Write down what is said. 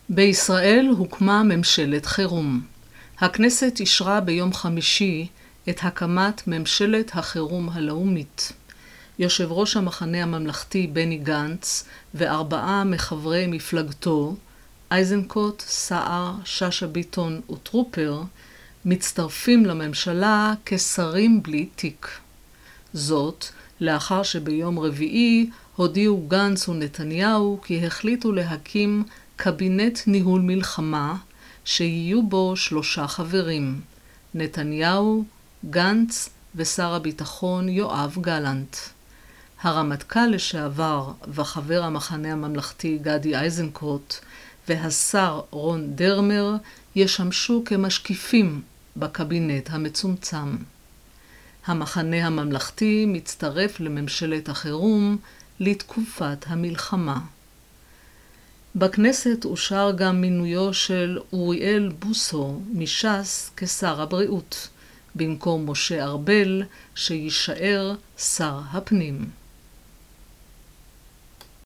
בישראל הוקמה ממשלת חירום. הכנסת אישרה ביום חמישי את הקמת ממשלת החירום הלאומית. יושב ראש המחנה הממלכתי בני גנץ וארבעה מחברי מפלגתו, איזנקוט, סער, שאשא ביטון וטרופר, מצטרפים לממשלה כשרים בלי תיק. זאת, לאחר שביום רביעי הודיעו גנץ ונתניהו כי החליטו להקים קבינט ניהול מלחמה שיהיו בו 3 חברים, נתניהו, גנץ ושר הביטחון יואב גלנט. הרמטכ"ל לשעבר וחבר המחנה הממלכתי גדי איזנקוט והשר רון דרמר ישמשו כמשקיפים בקבינט המצומצם. המחנה הממלכתי מצטרף לממשלת החירום לתקופת המלחמה. בכנסת אושר גם מינויו של אוריאל בוסו מש"ס כשר הבריאות, במקום משה ארבל שיישאר שר הפנים.